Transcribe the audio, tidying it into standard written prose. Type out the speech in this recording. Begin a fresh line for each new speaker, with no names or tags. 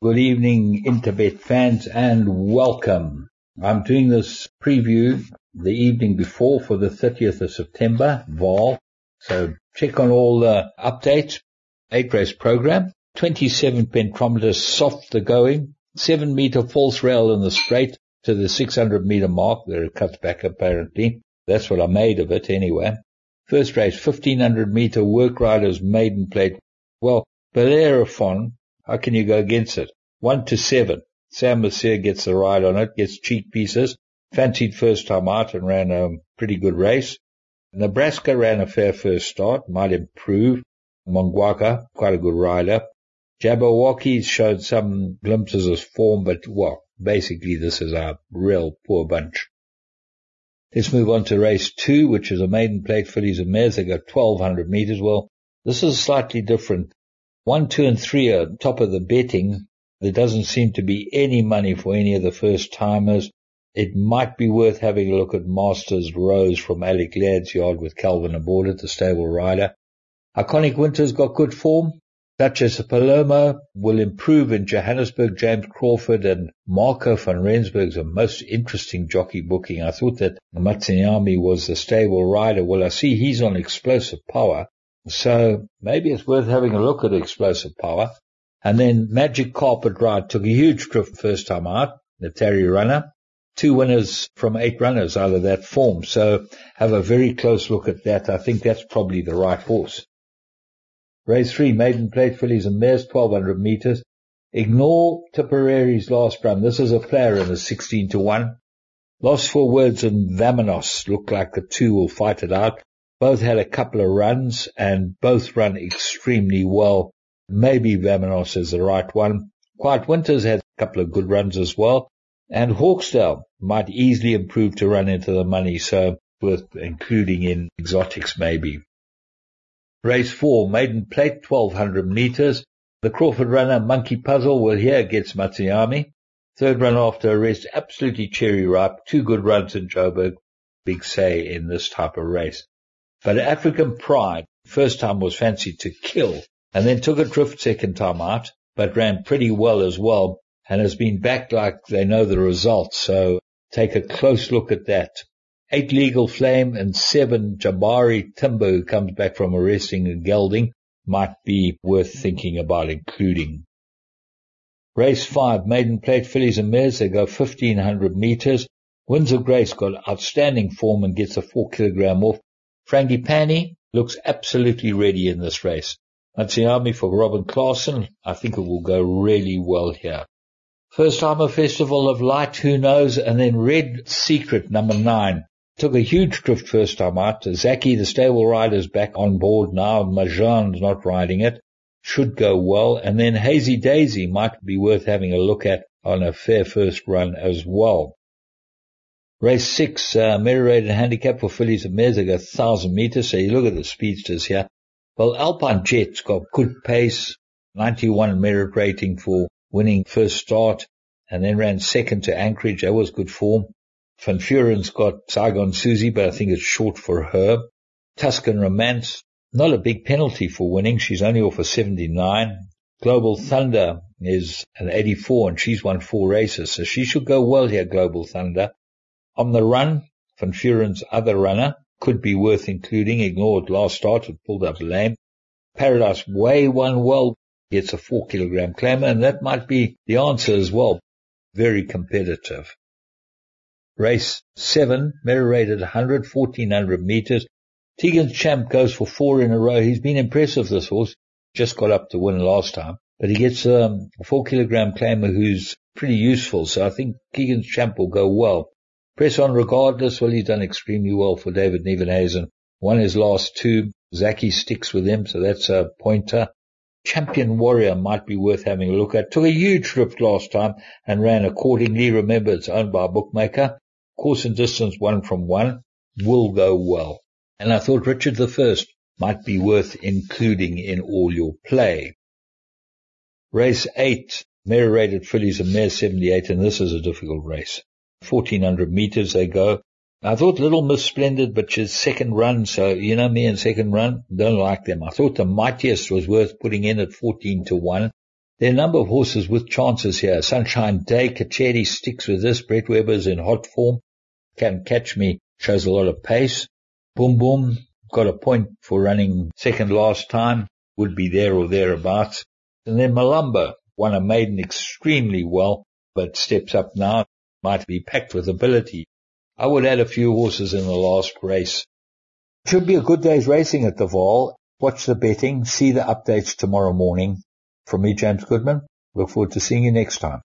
Good evening, Interbet fans, and welcome. I'm doing this preview the evening before for the 30th of September, Vaal. So check on all the updates. 8-race program, 27 pentometers soft the going, 7-meter false rail in the straight to the 600-meter mark. There it cuts back apparently. That's what I made of it anyway. First race, 1,500-meter work riders maiden plate. Well, Bellerophon, how can you go against it? 1-7. Sam Mercier gets the ride on it, gets cheek pieces. Fancied first time out and ran a pretty good race. Nebraska ran a fair first start, might improve. Mongwaka, quite a good rider. Jabberwocky showed some glimpses of form, but basically this is a real poor bunch. Let's move on to race 2, which is a maiden plate fillies and mares. They got 1,200 meters. Well, this is slightly different. 1, 2, and 3 are top of the betting. There doesn't seem to be any money for any of the first timers. It might be worth having a look at Masters Rose from Alec Laird's yard with Calvin aboard it, the stable rider. Iconic Winter's got good form. Duchess Palomo will improve in Johannesburg. James Crawford and Marco van Rensburg's a most interesting jockey booking. I thought that Matsuyama was the stable rider. Well, I see he's on explosive power. So maybe it's worth having a look at explosive power. And then Magic Carpet Ride took a huge trip first time out, the Terry Runner. 2 winners from 8 runners out of that form. So have a very close look at that. I think that's probably the right horse. Race 3, maiden plate fillies and mares, 1,200 meters. Ignore Tipperary's last run. This is a player in the 16-1. Lost 4 words and Vamanos look like the two will fight it out. Both had a couple of runs and both run extremely well. Maybe Vamanos is the right one. Quiet Winters had a couple of good runs as well. And Hawksdale might easily improve to run into the money, so worth including in exotics maybe. Race 4, maiden plate, 1,200 meters. The Crawford runner, Monkey Puzzle, well here against Matsuyama. Third run after a rest, absolutely cherry ripe. 2 good runs in Joburg. Big say in this type of race. But African Pride, first time was fancied to kill, and then took a drift second time out, but ran pretty well as well, and has been backed like they know the results, so take a close look at that. 8 Legal Flame and 7 Jabari Timber, who comes back from arresting and gelding, might be worth thinking about including. Race 5, maiden plate fillies and mares, they go 1,500 meters. Winds of Grace got outstanding form and gets a 4 kilogram off. Frangipani looks absolutely ready in this race. Matsuyama for Robin Clarkson, I think it will go really well here. First Timer Festival of Light, who knows? And then Red Secret, number 9. Took a huge drift first time out. Zaki, the stable rider's back on board now. Majan's not riding it. Should go well. And then Hazy Daisy might be worth having a look at on a fair first run as well. Race 6, merit-rated handicap for fillies and mares. They go 1,000 meters. So you look at the speedsters here. Well, Alpine Jet's got good pace. 91 merit rating for winning first start. And then ran second to Anchorage. That was good form. Van Vuren's got Saigon Susie, but I think it's short for her. Tuscan Romance, not a big penalty for winning. She's only off a 79. Global Thunder is an 84, and she's won 4 races, so she should go well here, Global Thunder. On the run, Van Vuren's other runner could be worth including. Ignored last start, it pulled up lame. Paradise Way won well, gets a 4 kilogram claimer, and that might be the answer as well. Very competitive. Race 7, merit-rated 100, 1,400 meters. Tegan's Champ goes for 4 in a row. He's been impressive, this horse. Just got up to win last time. But he gets a 4 kilogram claimer who's pretty useful, so I think Tegan's Champ will go well. Press on regardless. Well, he's done extremely well for David Nieuwenhuizen. Won his last 2. Zaki sticks with him, so that's a pointer. Champion Warrior might be worth having a look at. Took a huge drift last time and ran accordingly. Remember, it's owned by a bookmaker. Course and distance 1 from 1 will go well. And I thought Richard I might be worth including in all your play. Race 8, merit-rated fillies and mares 78, and this is a difficult race. 1,400 meters they go. I thought Little Miss Splendid, but she's second run, so you know me and second run, don't like them. I thought the Mightiest was worth putting in at 14-1. There are a number of horses with chances here. Sunshine Day, Cacheri sticks with this. Brett Weber's in hot form. Can Catch Me shows a lot of pace. Boom Boom got a point for running second last time. Would be there or thereabouts. And then Malumba won a maiden extremely well, but steps up now. Might be packed with ability. I would add a few horses in the last race. Should be a good day's racing at the Vaal. Watch the betting. See the updates tomorrow morning. From me, James Goodman. Look forward to seeing you next time.